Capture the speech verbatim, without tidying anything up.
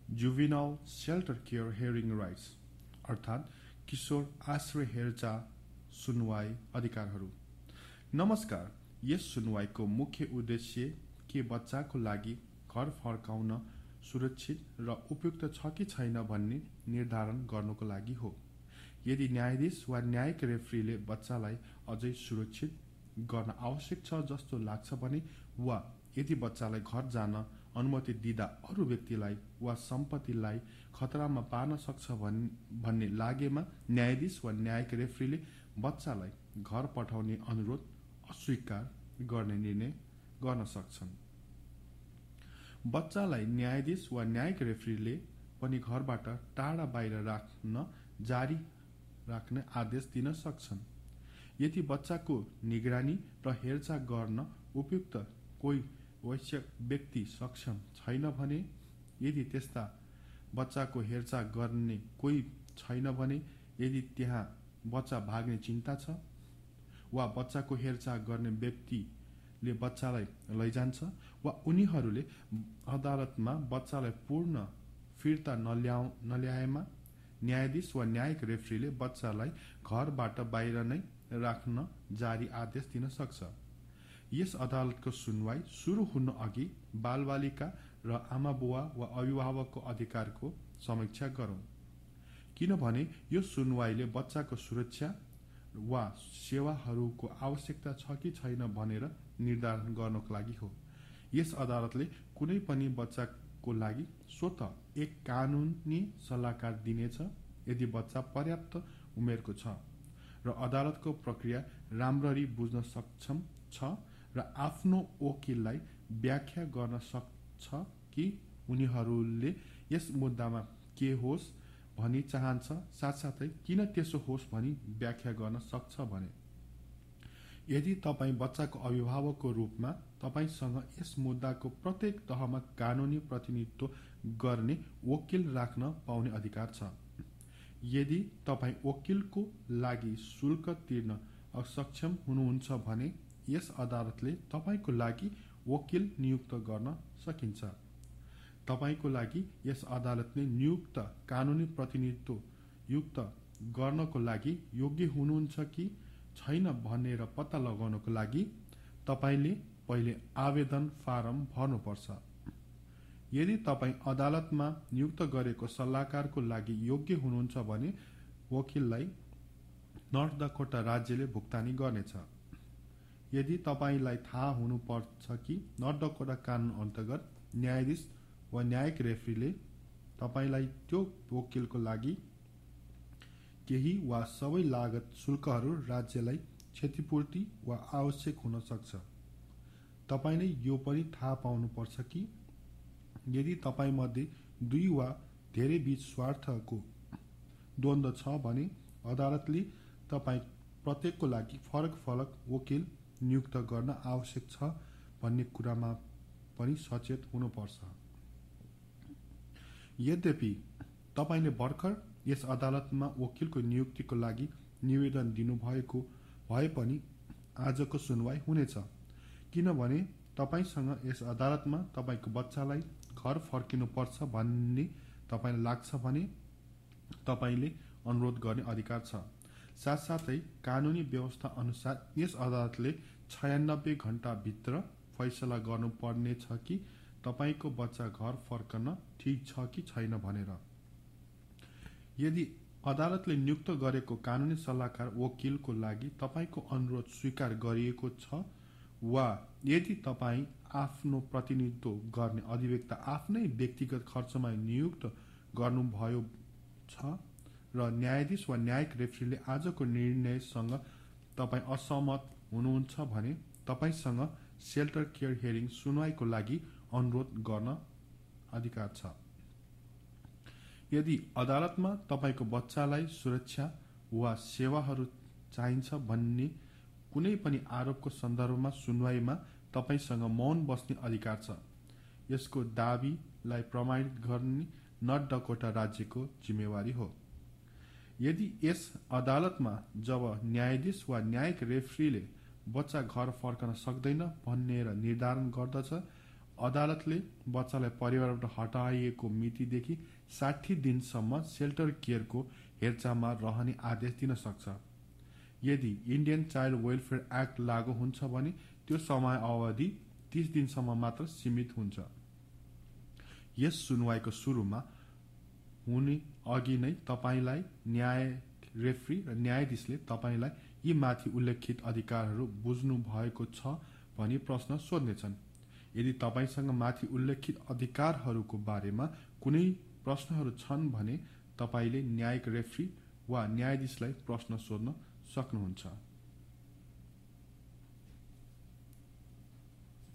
जुभिनल shelter care hearing rights अर्थात् किशोर आश्रय हेरचाह सुनवाई अधिकारहरू। नमस्कार, यस सुनवाईको मुख्य उद्देश्य के बच्चाको लागि घर फर्काउन सुरक्षित र उपयुक्त छ कि छैन भन्ने निर्धारण गर्नको लागि हो। यदि न्यायाधीश वा न्यायिक रेफ्रीले बच्चालाई अझै सुरक्षित गर्न आवश्यक छ जस्तो लाग्छ भने, वा यदि बच्चालाई घर जान अनुमति दिँदा अरू व्यक्तिलाई वा सम्पत्तिलाई खतरामा पार्न सक्छ भन्ने लागेमा न्यायाधीश वा न्यायिक रेफ्रीले बच्चालाई घर पठाउने अनुरोध अस्वीकार गर्ने निर्णय गर्न सक्छन्। बच्चालाई न्यायाधीश वा न्यायिक रेफ्रीले पनि घरबाट टाढा बाहिर राख्न जारी राख्ने आदेश दिन सक्छन्। यदि बच्चाको निगरानी र हेरचाह गर्न उपयुक्त कोही वैश्य व्यक्ति सक्षम छैन भने, यदि त्यस्ता बच्चाको हेरचाह गर्ने कोही छैन भने, यदि त्यहाँ बच्चा भाग्ने चिन्ता छ, वा बच्चाको हेरचाह गर्ने व्यक्तिले बच्चालाई लैजान्छ, वा उनीहरूले अदालतमा बच्चालाई पूर्ण फिर्ता नल्याउ नल्याएमा न्यायाधीश वा न्यायिक रेफ्रीले बच्चालाई घरबाट बाहिर नै राख्न जारी आदेश दिन सक्छ। यस अदालतको सुनवाई सुरु हुन अघि बालबालिका र आमाबुवा वा अभिभावकको अधिकारको समीक्षा गरौं, किनभने यो सुनवाईले बच्चाको सुरक्षा वा सेवाहरूको आवश्यकता छ कि छैन भनेर निर्धारण गर्नको लागि हो। यस अदालतले कुनै पनि बच्चाको लागि स्वतः एक कानूनी सल्लाहकार दिनेछ यदि बच्चा पर्याप्त उमेरको छ र अदालतको प्रक्रिया राम्ररी बुझ्न सक्षम छ र आफ्नो वकिललाई व्याख्या गर्न सक्छ कि उनीहरूले यस मुद्दामा के होस् भनी चाहन्छ, साथसाथै किन त्यसो होस् भनी व्याख्या गर्न सक्छ भने। यदि तपाईँ बच्चाको अभिभावकको रूपमा तपाईसँग यस मुद्दाको प्रत्येक तहमा कानूनी प्रतिनिधित्व गर्ने वकिल राख्न पाउने अधिकार छ। यदि तपाईँ वकिलको लागि शुल्क तिर्न असक्षम हुनुहुन्छ भने यस अदालतले तपाईको लागि वकिल नियुक्त गर्न सकिन्छ। तपाईको लागि यस अदालतले नियुक्त कानूनी प्रतिनिधित्व युक्त गर्नको लागि योग्य हुनुहुन्छ कि छैन भनेर पत्ता लगाउनको लागि तपाईले पहिले आवेदन फारम भर्नुपर्छ। यदि तपाईँ अदालतमा नियुक्त गरेको सल्लाहकारको लागि योग्य हुनुहुन्छ भने वकिललाई नर्थ डकोटा राज्यले भुक्तानी गर्नेछ। यदि तपाईलाई थाहा हुनुपर्छ कि नर्थ डकोटा कानून अन्तर्गत न्यायाधीश वा न्यायिक रेफ्रीले तपाईलाई त्यो वकिलको लागि केही वा सबै लागत शुल्कहरू राज्यलाई क्षतिपूर्ति वा आवश्यक हुन सक्छ। तपाईले यो पनि थाहा पाउनुपर्छ कि यदि तपाईँ मध्ये दुई वा धेरै बीच स्वार्थको द्वन्द्व छ भने अदालतले तपाईँ प्रत्येकको लागि फरक फरक वकिल नियुक्त गर्न आवश्यक छ भन्ने कुरामा पनि सचेत हुनुपर्छ। यद्यपि तपाईले भर्खर यस अदालतमा वकिलको नियुक्तिको लागि निवेदन दिनुभएको भए पनि आजको सुनवाई हुनेछ, किनभने तपाईसँग यस अदालतमा तपाईको बच्चालाई घर फर्किनुपर्छ भन्ने तपाईलाई लाग्छ भने तपाईले अनुरोध गर्ने अधिकार छ। साथसाथै कानूनी व्यवस्था अनुसार यस अदालतले छयानब्बे घण्टा भित्र फैसला गर्नुपर्ने छ कि तपाईको बच्चा घर फर्कन ठीक छ कि छैन भनेर। यदि अदालतले नियुक्त गरेको कानूनी सल्लाहकार वकिलको लागि तपाईको अनुरोध स्वीकार गरिएको छ, वा यदि तपाईँ आफ्नो प्रतिनिधित्व गर्ने अधिवक्ता आफ्नै व्यक्तिगत खर्चमा नियुक्त गर्नुभयो छ र न्यायाधीश वा न्यायिक रेफ्रीले आजको निर्णयसँग तपाईँ असहमत हुनुहुन्छ भने तपाईसँग सेल्टर केयर हियरिङ सुनवाईको लागि अनुरोध गर्न अधिकार छ। यदि अदालतमा तपाईको बच्चालाई सुरक्षा वा सेवाहरू चाहिन्छ भन्ने कुनै पनि आरोपको सन्दर्भमा सुनवाईमा तपाईसँग मौन बस्ने अधिकार छ। यसको दाबीलाई प्रमाणित गर्ने नर्थ डकोटा राज्यको जिम्मेवारी हो। यदि यस अदालतमा जब न्यायाधीश वा न्यायिक रेफ्रीले बच्चा घर फर्कन सक्दैन भनेर निर्धारण गर्दछ, अदालतले बच्चालाई परिवारबाट हटाइएको मितिदेखि साठी दिनसम्म सेल्टर केयरको हेरचाहमा रहने आदेश दिन सक्छ। यदि इन्डियन चाइल्ड वेलफेयर एक्ट लागू हुन्छ भने त्यो समय अवधि तीस दिनसम्म मात्र सीमित हुन्छ। यस सुनवाईको सुरुमा हुने अघि नै तपाईलाई न्याय रेफ्री र न्यायाधीशले तपाईलाई यी माथि उल्लेखित अधिकारहरू बुझ्नु भएको छ भनी प्रश्न सोध्नेछन्। यदि तपाईसँग माथि उल्लेखित अधिकारहरूको बारेमा कुनै प्रश्नहरू छन् भने तपाईले न्यायिक रेफ्री वा न्यायाधीशलाई प्रश्न सोध्न सक्नुहुन्छ।